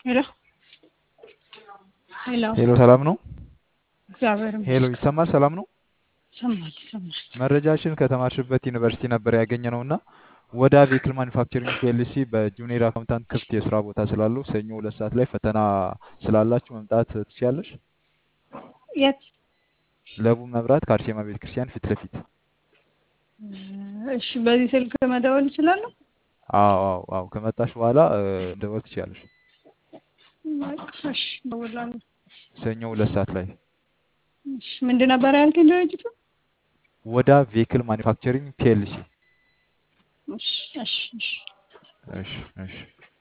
ሄሎ ሄሎ ሄሎ ሰላም ነው? እግዚአብሔር ሄሎ ይመስገን። ይሰማል? ሰላም ነው? ሰማች መረጃችን ከተማርሽበት ዩኒቨርሲቲ ነበር ያገኘነው እና ወዳ ቬክል ማኒፋክቸሪንግ ፒኤልሲ በጁኒየር አካውንታንት ክፍት የስራ ቦታ ስላለው ሰኞ 2 ሰዓት ላይ ፈተና ስላላችሁ መምጣት ትችያለሽ? የት? ለቡ መብራት ከአርሴማ ቤተክርስቲያን ፊት ለፊት። እሺ፣ በዚህ ስልክ መደወል እችላለሁ? አዎ ከመጣሽ በኋላ ደወል ትችያለሽ። እሺ፣ ደውላለሁ። ሰኞ 2 ሰዓት ላይ እሺ፣ ምንድን ነበር ያልከኝ ድርጅቱ? ወዳ ቬክል ማኒፋክቸሪንግ ፒኤልሲ። እሺ እሺ እሺ እሺ